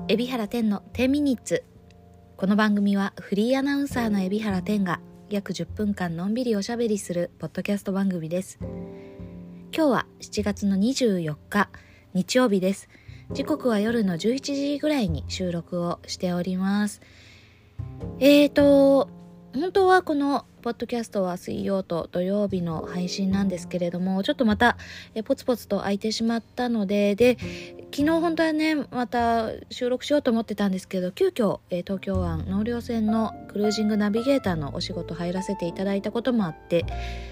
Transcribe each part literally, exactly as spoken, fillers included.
海老原天のじゅうミニッツ。この番組はフリーアナウンサーの海老原天が約じゅっぷんかんのんびりおしゃべりするポッドキャスト番組です。今日はしちがつのにじゅうよっか日曜日です。時刻は夜のじゅういちじぐらいに収録をしております。えーと本当はこのポッドキャストは水曜と土曜日の配信なんですけれども、ちょっとまたえポツポツと空いてしまったのでで昨日本当はねまた収録しようと思ってたんですけど、急遽え東京湾納涼船のクルージングナビゲーターのお仕事入らせていただいたこともあって、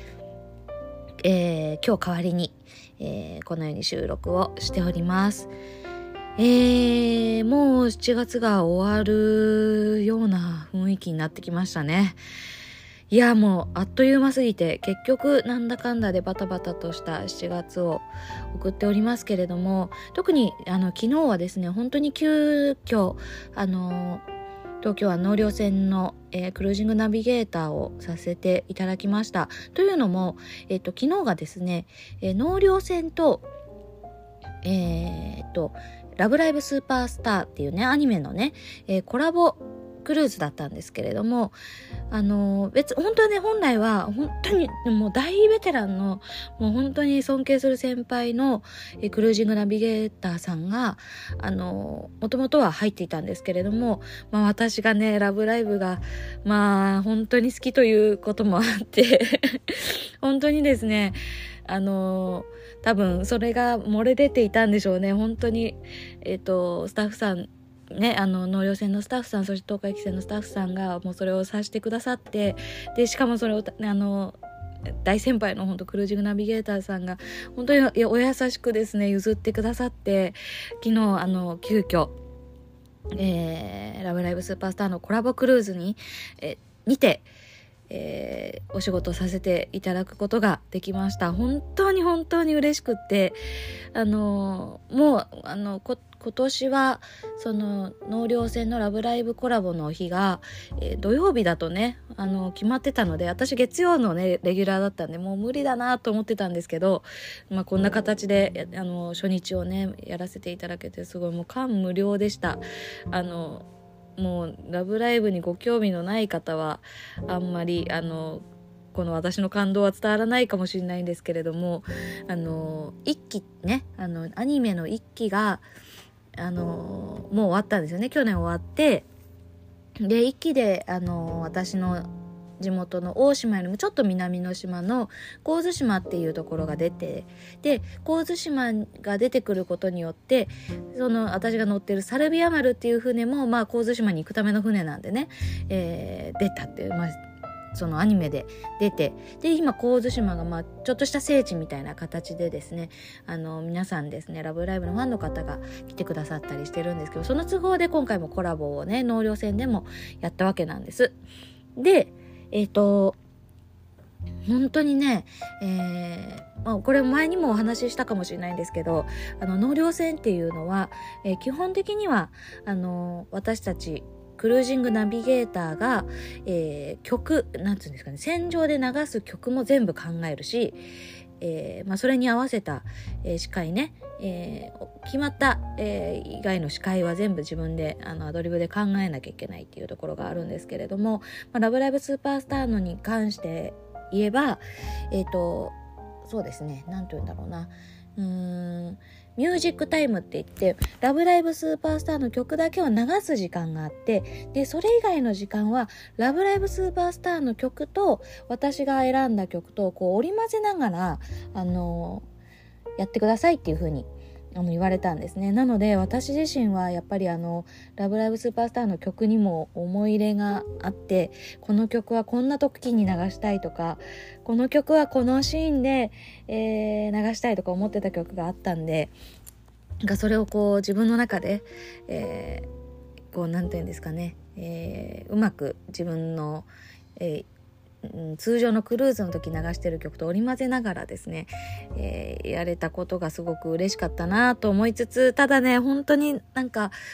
えー、今日代わりに、えー、このように収録をしております。えー、もうしちがつが終わるような雰囲気になってきましたね。いやもうあっという間すぎて、結局なんだかんだでバタバタとしたしちがつを送っておりますけれども、特にあの昨日はですね本当に急遽あの東京湾納涼船の、えー、クルージングナビゲーターをさせていただきました。というのも、えー、と昨日がですね、えー、納涼船とえー、とラブライブスーパースターっていうねアニメのね、えー、コラボクルーズだったんですけれども、あのー、別本当はね本来は本当にもう大ベテランのもう本当に尊敬する先輩の、えー、クルージングナビゲーターさんがあのもともとは入っていたんですけれども、まあ私がねラブライブがまあ本当に好きということもあって本当にですねあのー多分それが漏れ出ていたんでしょうね。本当に、えーと、スタッフさんね、あの納涼船のスタッフさん、そして東海汽船のスタッフさんがもうそれをさせてくださって、でしかもそれをあの大先輩の本当クルージングナビゲーターさんが本当にお優しくですね譲ってくださって、昨日あの急遽、えー、ラブライブスーパースターのコラボクルーズに、えー、にてえー、お仕事させていただくことができました。本当に本当に嬉しくって、あのー、もうあのこ今年はその納涼船のラブライブコラボの日が、えー、土曜日だとねあの決まってたので、私月曜のねレギュラーだったんでもう無理だなと思ってたんですけど、まあ、こんな形であの初日をねやらせていただけてすごいもう感無量でした。あのもうラブライブにご興味のない方はあんまりあのこの私の感動は伝わらないかもしれないんですけれども、あの一期ねあのアニメの一期があのもう終わったんですよね。去年終わって、で一期であの私の地元の大島よりもちょっと南の島の神津島っていうところが出て、で神津島が出てくることによってその私が乗ってるサルビア丸っていう船も、まあ、神津島に行くための船なんでね、えー、出たっていう、まあ、そのアニメで出て、で今神津島が、まあ、ちょっとした聖地みたいな形でですねあの皆さんですねラブライブのファンの方が来てくださったりしてるんですけど、その都合で今回もコラボをね納涼船でもやったわけなんです。でえっと本当にね、えーまあ、これ前にもお話ししたかもしれないんですけど、あの納涼船っていうのは、えー、基本的にはあの私たちクルージングナビゲーターが、えー、曲なんていうんですかね船上で流す曲も全部考えるし、えーまあ、それに合わせた、えー、司会ね、えー、決まった、えー、以外の司会は全部自分であのアドリブで考えなきゃいけないっていうところがあるんですけれども、まあ、ラブライブスーパースターのに関して言えば、えーとそうですねなんて言うんだろうなうーんミュージックタイムって言ってラブライブスーパースターの曲だけを流す時間があって、でそれ以外の時間はラブライブスーパースターの曲と私が選んだ曲とこう織り交ぜながらあのやってくださいっていう風にあの言われたんですね。なので私自身はやっぱりあのラブライブスーパースターの曲にも思い入れがあって、この曲はこんな時に流したいとか、この曲はこのシーンで、えー、流したいとか思ってた曲があったんで、なんかそれをこう自分の中で、えー、こうなんていうんですかね、えー、うまく自分の、えー通常のクルーズの時流してる曲と織り交ぜながらですね、えー、やれたことがすごく嬉しかったなと思いつつ、ただね本当になんか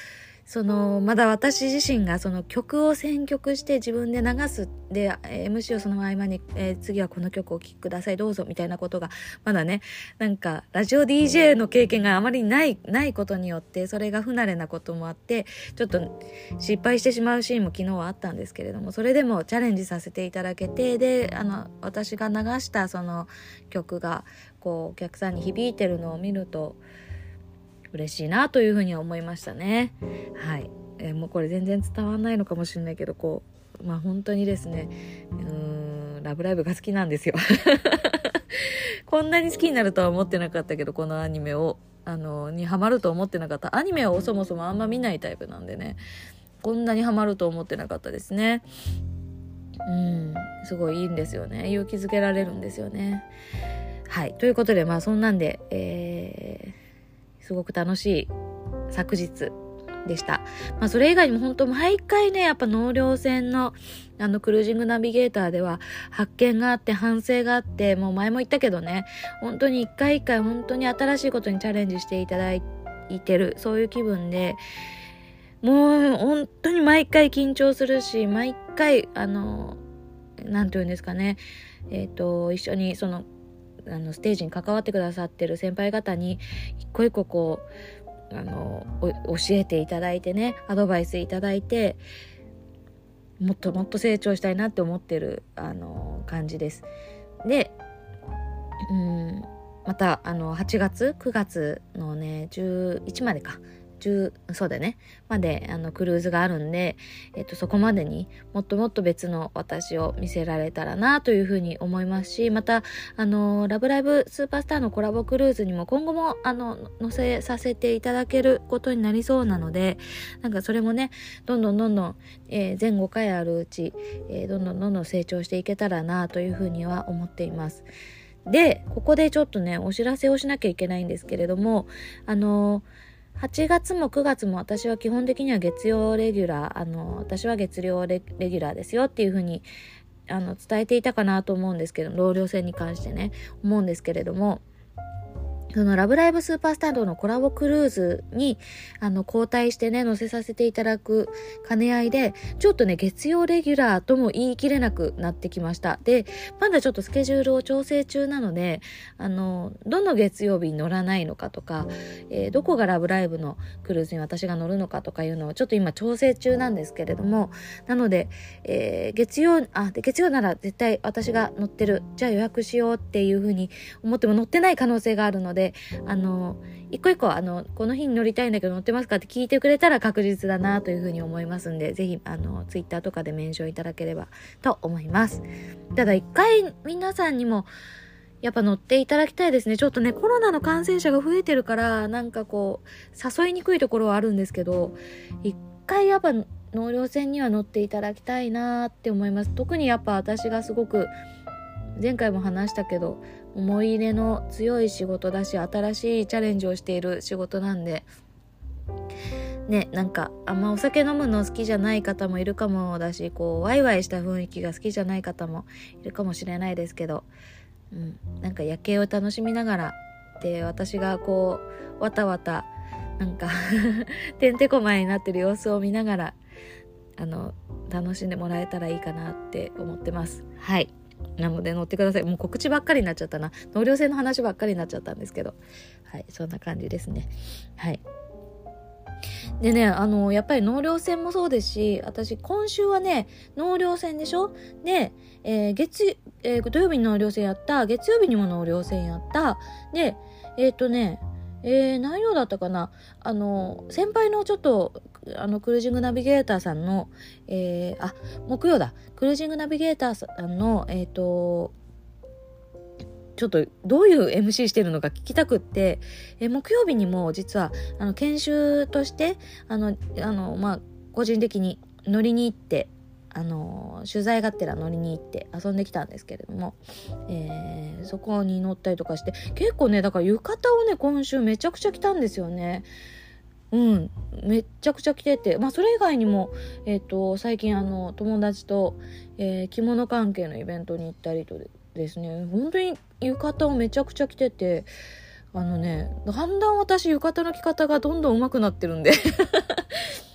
そのまだ私自身がその曲を選曲して自分で流すで エムシー をその合間に、えー、次はこの曲を聴きくださいどうぞみたいなことがまだね、なんかラジオ ディージェー の経験があまりないないことによって、それが不慣れなこともあってちょっと失敗してしまうシーンも昨日はあったんですけれども、それでもチャレンジさせていただけて、であの私が流したその曲がこうお客さんに響いてるのを見ると嬉しいなというふうには思いましたね。はい、えー、もうこれ全然伝わらないのかもしれないけど、こうまあ本当にですね、うーんラブライブが好きなんですよこんなに好きになるとは思ってなかったけど、このアニメをあのにハマると思ってなかった。アニメをそもそもあんま見ないタイプなんでね、こんなにハマると思ってなかったですね。うんすごいいいんですよね。勇気づけられるんですよね。はい、ということでまあそんなんで、えーすごく楽しい昨日でした。まあそれ以外にも本当毎回ね、やっぱ納涼船のあのクルージングナビゲーターでは発見があって反省があって、もう前も言ったけどね、本当に一回一回本当に新しいことにチャレンジしていただいてる、そういう気分で、もう本当に毎回緊張するし、毎回あのなんていうんですかね、えっと一緒にそのあのステージに関わってくださってる先輩方に一個一個こうあの教えていただいてね、アドバイスいただいて、もっともっと成長したいなって思ってるあの感じです。で、うんまたあのはちがつくがつのねじゅういちまでかそうだねまであのクルーズがあるんで、えっと、そこまでにもっともっと別の私を見せられたらなというふうに思いますし、またあのラブライブスーパースターのコラボクルーズにも今後もあの載せさせていただけることになりそうなので、なんかそれもねどんどんどんどん、えー、全ごかいあるうち、えー、どんどんどんどん成長していけたらなというふうには思っています。でここでちょっとねお知らせをしなきゃいけないんですけれども、あのはちがつもくがつも私は基本的には月曜レギュラー、あの私は月曜レ、レギュラーですよっていう風にあの伝えていたかなと思うんですけど、納涼船に関してね思うんですけれども、そのラブライブスーパースターのコラボクルーズにあの交代してね載せさせていただく兼ね合いで、ちょっとね月曜レギュラーとも言い切れなくなってきました。でまだちょっとスケジュールを調整中なので、あのどの月曜日に乗らないのかとか、えー、どこがラブライブのクルーズに私が乗るのかとかいうのをちょっと今調整中なんですけれども、なので、えー、月曜あで月曜なら絶対私が乗ってる、じゃあ予約しようっていう風に思っても乗ってない可能性があるので、あの一個一個あのこの日に乗りたいんだけど乗ってますかって聞いてくれたら確実だなというふうに思いますんで、ぜひあのツイッターとかでメンションいただければと思います。ただ一回皆さんにもやっぱ乗っていただきたいですね。ちょっとねコロナの感染者が増えてるからなんかこう誘いにくいところはあるんですけど、一回やっぱ納涼船には乗っていただきたいなって思います。特にやっぱ私がすごく前回も話したけど思い入れの強い仕事だし、新しいチャレンジをしている仕事なんでね、なんかあんまお酒飲むの好きじゃない方もいるかもだし、こうワイワイした雰囲気が好きじゃない方もいるかもしれないですけど、うん、なんか夜景を楽しみながらで、私がこうわたわたなんかてんてこまいになってる様子を見ながらあの楽しんでもらえたらいいかなって思ってます。はい、なので乗ってください。もう告知ばっかりになっちゃったな。納涼船の話ばっかりになっちゃったんですけど、はい、そんな感じですね。はい。でね、あのやっぱり納涼船もそうですし、私今週はね納涼船でしょ。で、えー、月、えー、土曜日に納涼船やった、月曜日にも納涼船やった。で、えっとね、えー、何曜だったかな。あの先輩のちょっとあのクルージングナビゲーターさんの、えー、あ木曜だクルージングナビゲーターさんのえっとちょっとどういう エムシー してるのか聞きたくって、え木曜日にも実はあの研修としてあのあのまあ個人的に乗りに行ってあの取材がてら乗りに行って遊んできたんですけれども、えー、そこに乗ったりとかして、結構ねだから浴衣をね今週めちゃくちゃ着たんですよね。うんめっちゃくちゃ着てて、まあそれ以外にもえっと最近あの友達と、えー、着物関係のイベントに行ったりとですね、本当に浴衣をめちゃくちゃ着てて、あのねだんだん私浴衣の着方がどんどん上手くなってるんで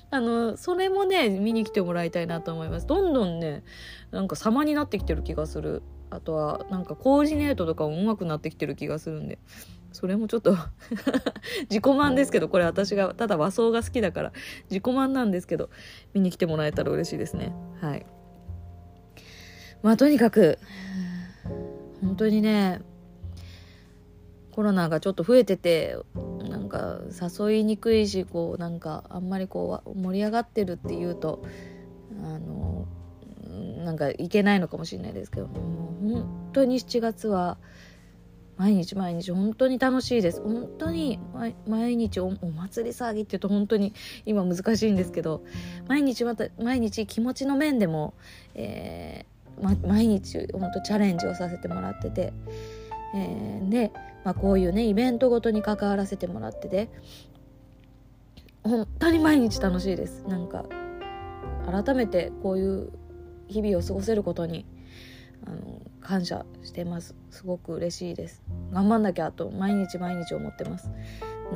あのそれもね見に来てもらいたいなと思います。どんどんねなんか様になってきてる気がする。あとはなんかコーディネートとかも上手くなってきてる気がするんで、それもちょっと自己満ですけど、これ私がただ和装が好きだから自己満なんですけど、見に来てもらえたら嬉しいですね。はい。まあとにかく本当にねコロナがちょっと増えてて、なんか誘いにくいし、こうなんかあんまりこう盛り上がってるっていうとあのなんかいけないのかもしれないですけど、もう本当にしちがつは毎日毎日本当に楽しいです。本当に毎日 お, お祭り騒ぎって言うと本当に今難しいんですけど、毎日また毎日気持ちの面でも、えーま、毎日本当チャレンジをさせてもらってて、えー、で、まあ、こういうねイベントごとに関わらせてもらってて本当に毎日楽しいです。なんか改めてこういう日々を過ごせることにあの感謝してます。すごく嬉しいです。頑張んなきゃと毎日毎日思ってます。うん、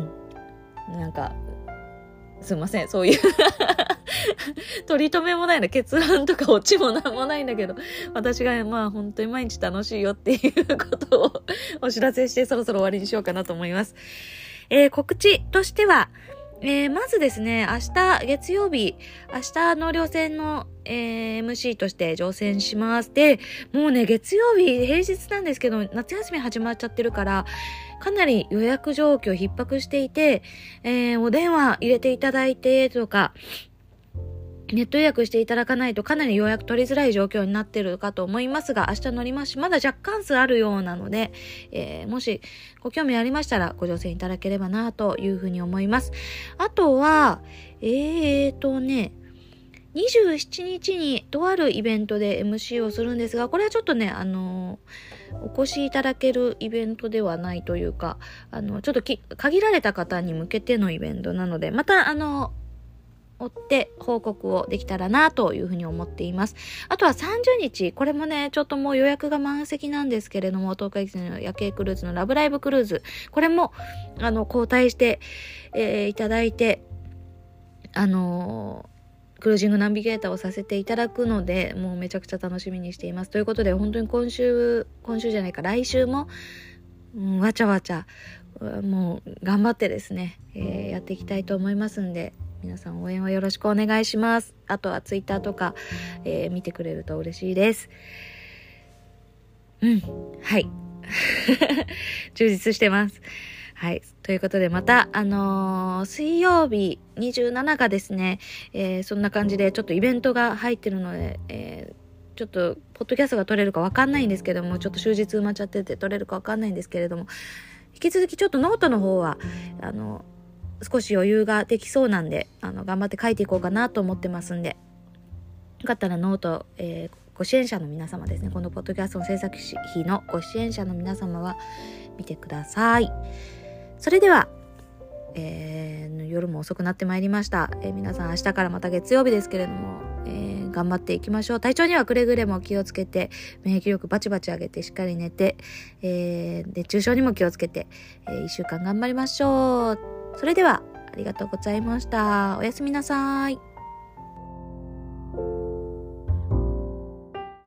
うん、なんかすいません、そういう取り留めもないな、結論とかオチもなんもないんだけど、私がまあ本当に毎日楽しいよっていうことをお知らせしてそろそろ終わりにしようかなと思います。えー、告知としては、えー、まずですね、明日月曜日、明日納涼船の、えー、エムシー として乗船します。で、もうね、月曜日平日なんですけど、夏休み始まっちゃってるから、かなり予約状況逼迫していて、えー、お電話入れていただいてとか、ネット予約していただかないとかなり予約取りづらい状況になってるかと思いますが、明日乗りますし、まだ若干数あるようなので、えー、もしご興味ありましたらご乗船いただければなというふうに思います。あとは、えーとね、にじゅうしちにちにとあるイベントで エムシー をするんですが、これはちょっとね、あのー、お越しいただけるイベントではないというか、あの、ちょっとき限られた方に向けてのイベントなので、またあの、追って報告をできたらなというふうに思っています。あとはさんじゅうにち、これもね、ちょっともう予約が満席なんですけれども、東海駅の夜景クルーズのラブライブクルーズ、これも、あの、交代して、えー、いただいて、あのー、クルージングナビゲーターをさせていただくので、もうめちゃくちゃ楽しみにしています。ということで、本当に今週、今週じゃないか、来週も、うん、わちゃわちゃ、もう頑張ってですね、えー、やっていきたいと思いますんで、皆さん応援をよろしくお願いします。あとはツイッターとか、えー、見てくれると嬉しいです。うん、はい。充実してます。はい。ということで、また、あのー、水曜日にじゅうしちがですね、えー、そんな感じでちょっとイベントが入ってるので、えー、ちょっと、ポッドキャストが撮れるかわかんないんですけども、ちょっと終日埋まっちゃってて撮れるかわかんないんですけれども、引き続きちょっとノートの方は、あの、少し余裕ができそうなんで、あの頑張って書いていこうかなと思ってますんで、よかったらノート、えー、ご支援者の皆様ですね、このポッドキャストの制作費のご支援者の皆様は見てください。それでは、えー、夜も遅くなってまいりました、えー、皆さん明日からまた月曜日ですけれども、えー、頑張っていきましょう。体調にはくれぐれも気をつけて、免疫力バチバチ上げてしっかり寝て、えー、熱中症にも気をつけて、えー、いっしゅうかん頑張りましょう。それではありがとうございました。おやすみなさい。